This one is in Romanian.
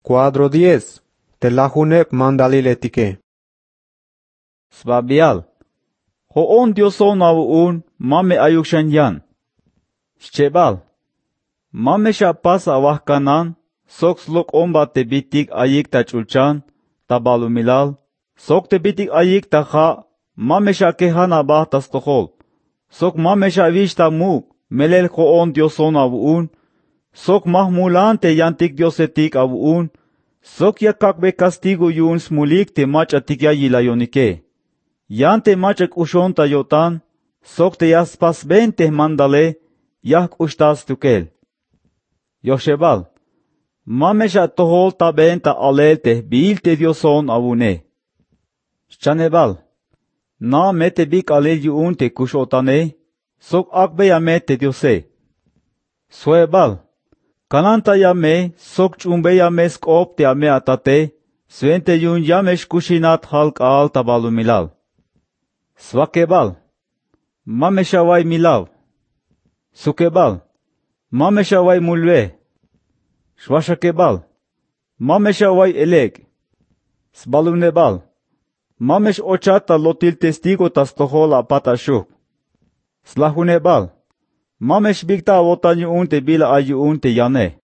Cuadro 10. Telahunep mandaliletike. Svabial. Hoon Dioson avuun mame ayukshan yan. Shchebal. Mame shapas awahkanan, sokslok ombate bitik ayik tachulchan, tabalumilal, sok te bitik ayik taha, mame shakehan abah tastohol. Sok mame shavish tamuk, melel hoon Dioson avuun, sok mahmulante yantik diosetik avuun, sok yakakbe castigo yun smulik te mach atikya yilayonike. Yante machak ushon tayotan, sok te yaspas 20 mandale, yak ustas tukel. Yoshebal, mamesha tohol tabenta alelte biilte dioson avune. Chanebal, na mete bik alel yun te kushotane, sok akbe yamete diose. Suebal, kananta yame, sok chumbe yame skop te ame atate, suente yun yamesh kushinat halk al tabalumilal. Svakebal, mameshawai milav. Sukebal, mameshawai mulve. Shwashakebal, mameshawai eleg. Sbalunebal, mamesh ochata lotil testigo tastohola patashuk. Slahunebal, mamesh bigta wotanyu unte bila ayu unte yane.